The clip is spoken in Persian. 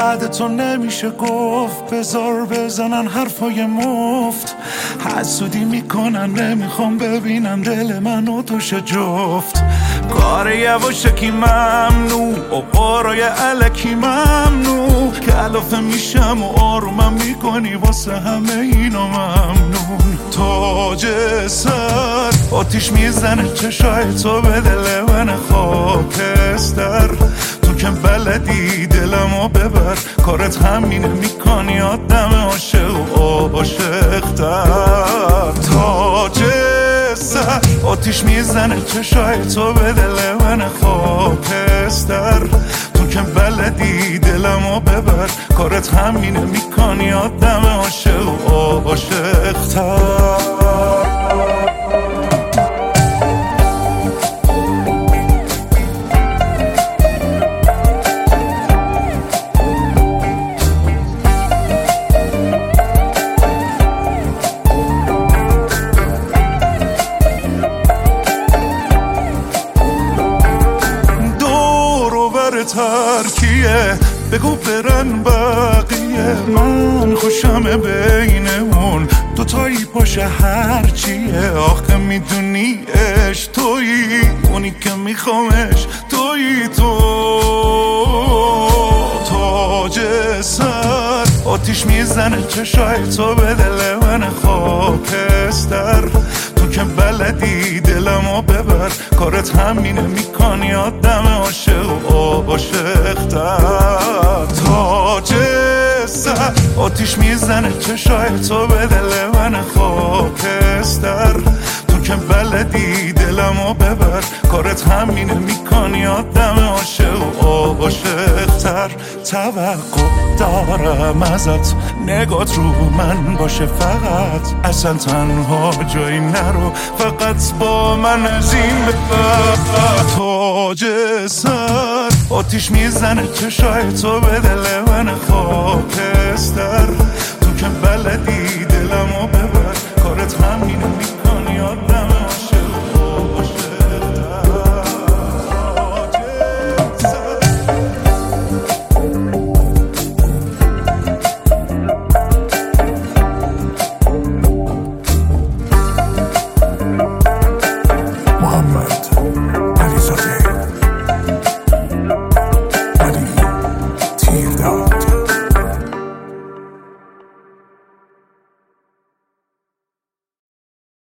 بعد تو نمیشه گفت. بذار بزنن حرفای مفت، حسودی میکنن نمیخوام ببینن دل من و توش جفت. کار یواشکی ممنوع و قارای علکی ممنوع، کلافه میشم و آرومم میکنی واسه همه اینا ممنون. تاج سر آتیش میزنه چشای تو به دل من خاکستر، تو که بلدی دلمو ببر، کارت همینه میکنی آدم عاشق و عاشق‌تر. تاج سر آتیش میزنه چشای تو به دل من خاکستر، تو که بلدی دلمو ببر، کارت همینه میکنی آدم عاشق و عاشق‌تر. ترکیه بگو برن بقیه، من خوشم بینمون دوتایی پاشه هرچیه. آخه میدونی عشق تویی، اونی که میخوامش تویی تو. تاج سر آتیش میزنه چشای تو به دل من خاکستر، تو که بلدی دلمو ببر، کارت همینه میکنی آدم عاشق و عاشق‌تر. تاج سر آتیش میزنه چشای تو به دل من خاکستر، تو که بلدی دلمو ببر، کارت همینه میکنی آدم عاشق و عاشق‌تر. توقع دارم ازت نگات رو من باشه فقط، اصلا تنها جایی نرو، فقط با من از این ببر. تاج سر آتیش میزنه چشای تو به دل من خاکستر، تو که بلدی